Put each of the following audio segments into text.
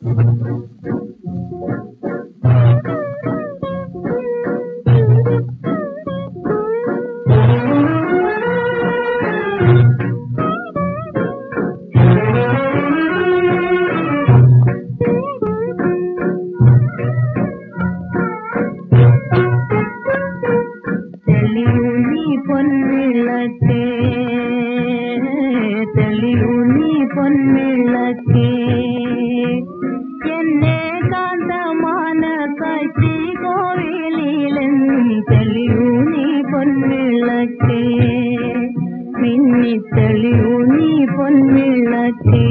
പൊൻവിളക്കേ എന്നെ കാന്തമാന കാഴ്ചി കോവിലെന്നും തെളിയൂ നീ പൊൻവിളക്കേ മിന്നി തെളിയൂ നീ പൊൻവിളക്കേ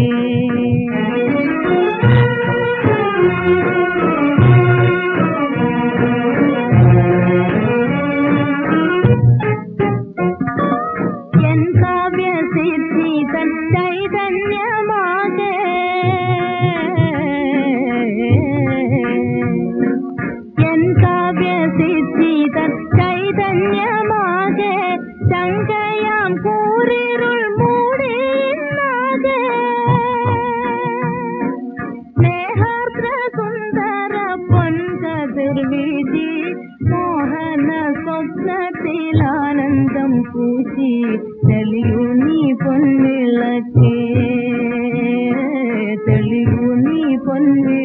ചൈതന്യമാകെ ശങ്കയാം കൂരിരുൾ മൂടിയിന്നാകെ സ്നേഹാർദ്ര സുന്ദര പൊൻകതിർ വീശി മോഹന സ്വപ്നത്തിലാനന്ദം പൂശി തെളിയൂ നീ പൊൻവിളക്കേ തെളിയൂ നീ പൊൻവിളക്കേ